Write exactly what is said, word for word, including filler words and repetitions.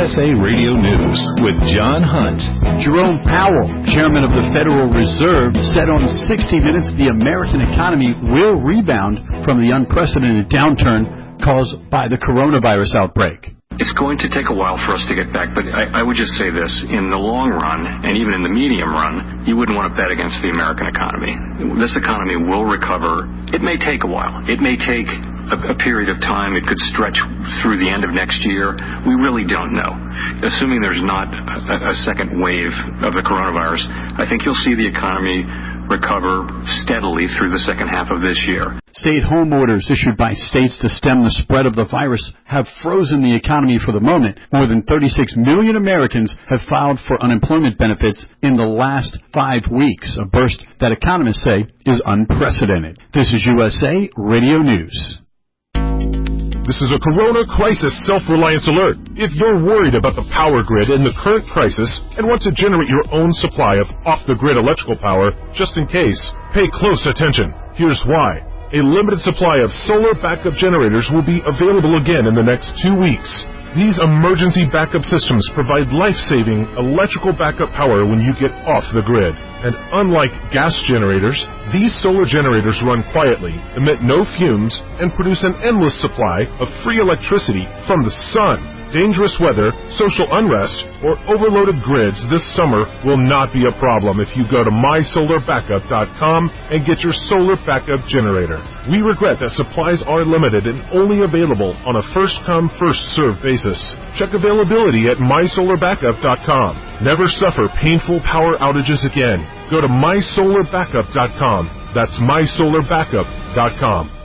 S A Radio News with John Hunt. Jerome Powell, chairman of the Federal Reserve, said on sixty minutes the American economy will rebound from the unprecedented downturn caused by the coronavirus outbreak. It's going to take a while for us to get back, but I, I would just say this. In the long run, and even in the medium run, you wouldn't want to bet against the American economy. This economy will recover. It may take a while. It may take a, a period of time. It could stretch through the end of next year. We really don't know. Assuming there's not a, a second wave of the coronavirus, I think you'll see the economy recover steadily through the second half of this year. Stay-at-home orders issued by states to stem the spread of the virus have frozen the economy for the moment. More than thirty-six million Americans have filed for unemployment benefits in the last five weeks, a burst that economists say is unprecedented. This is U S A Radio News. This is a Corona Crisis Self-Reliance Alert. If you're worried about the power grid in the current crisis and want to generate your own supply of off-the-grid electrical power, just in case, pay close attention. Here's why. A limited supply of solar backup generators will be available again in the next two weeks. These emergency backup systems provide life-saving electrical backup power when you get off the grid. And unlike gas generators, these solar generators run quietly, emit no fumes, and produce an endless supply of free electricity from the sun. Dangerous weather, social unrest, or overloaded grids this summer will not be a problem if you go to my solar backup dot com and get your solar backup generator. We regret that supplies are limited and only available on a first-come, first-served basis. Check availability at my solar backup dot com. Never suffer painful power outages again. Go to my solar backup dot com. That's my solar backup dot com.